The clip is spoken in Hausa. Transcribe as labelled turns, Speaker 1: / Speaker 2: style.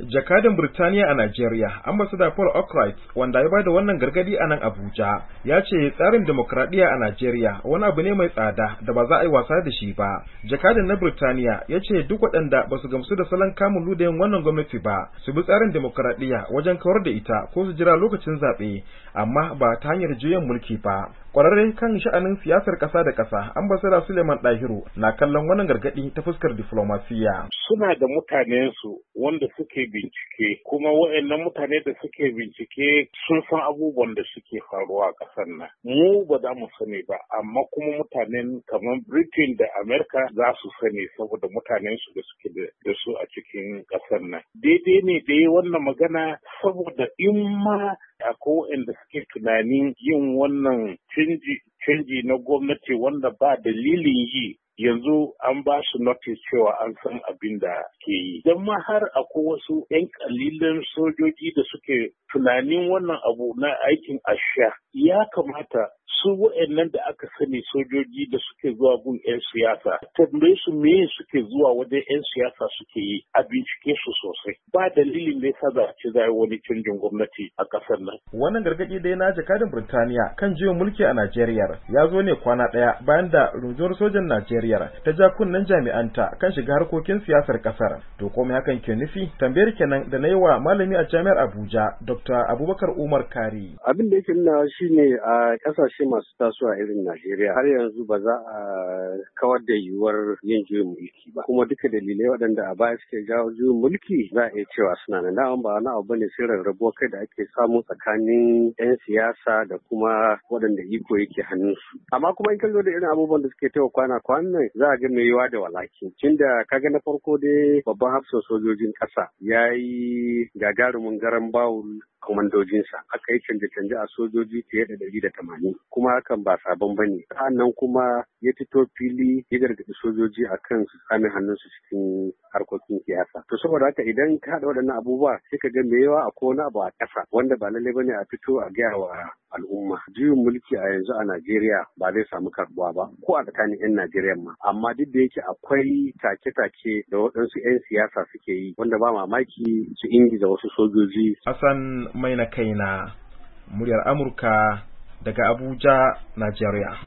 Speaker 1: Jakadan Birtaniya a Najeriya, Ambassador Paul Oakright, wanda ya bada wannan gargadi a nan Abuja, ya ce tsarin demokradiyya a Najeriya wani abu ne mai tsada da ba za a yi wasa da shi ba. Jakadan na Birtaniya ya ce duk waɗanda ba su gamsu da salon kamun ludayin wannan gwamnati ba, su bi tsarin demokradiyya wajen kawar da ita ko su jira lokacin zaɓe, amma ba ta hanyar juyin mulki ba. Ƙwararre kan sha'anin siyasar ƙasa da ƙasa, Ambassador Suleiman Dahiru na kallon wannan gargaɗi ta fuskar diflomasiya.
Speaker 2: Suna da mutanensu wanda suke bincike, kuma waɗannan mutane da suke bincike sun san abubuwan da suke faruwa a ƙasar nan. Mu ba za mu sani ba, amma kuma mutanen kamar Britain da Amerika za su sani saboda mutanensu da suke da su a cikin ƙasar nan. Daidai ne dai wannan magana saboda in ma akwai waɗanda suke tunanin yin wannan canji na gwamnati wanda ba dalilin yi, yanzu an ba su notice cewa an san abin da ke yi. Don ma har akwai wasu 'yan kalilan sojoji da suke tunanin wannan abu na aikin asha, ya kamata su waɗannan da aka sani sojoji da suke zuwa gun 'yan siyasa, tambaye su me suke zuwa wajen 'yan siyasa suke yi, a bincike su sosai. Ba dalilin da yasa za a ce za wani canjin gwamnati a ƙasar nan.
Speaker 1: Wannan gargaɗi dai na jakadin Birtaniya kan juyin mulki a Najeriya ya zo ne kwana ɗaya bayan da rundunar sojan Najeriya ta ja kunnen jami'anta kan shiga harkokin siyasar ƙasar. To komai hakan ke nufi? Tambayar kenan da na yi wa malami a jami'ar Abuja, Dr. Abubakar Umar Kari.
Speaker 3: Abin da yake nuna shine a ƙasashe masu tasowa irin Najeriya har yanzu ba za a kawar da yiwuwar yin juyin mulki ba, kuma duka dalilai waɗanda a baya suke jawo juyin mulki za a iya cewa suna nan. Dama ba wani abu bane sai rarrabuwar kai da ake samu tsakanin 'yan siyasa da kuma waɗanda iko yake hannunsu. Amma kuma in ka zo da irin abubuwan da suke tawa kwanan za a ga mai yiwa da walaki. Tunda kaga na farko dai babban hafsan sojojin ƙasa ya yi gagarumin garan bawul kwamandojinsa, aka yi canje-canje a sojoji fiye da 180, kuma hakan ba sabon bane. Sa'annan kuma ya fito fili ya gargaɗi sojoji akan su tsame hannunsu cikin harkokin siyasa. To saboda haka idan ka haɗa waɗannan abubuwa sai ka ga me yawa akwai wani abu a ƙasa wanda ba lallai bane a fito a gaya wa al'umma. Juyin mulki a yanzu a Najeriya ba zai samu karbuwa ba, ko a tsakanin 'yan Najeriya ma. Amma duk da yake akwai take-take da waɗansu 'yan siyasa suke yi wanda ba mamaki su ingiza wasu sojoji.
Speaker 1: Hassan Mai na kaina, muryar Amurka daga Abuja, Najeriya.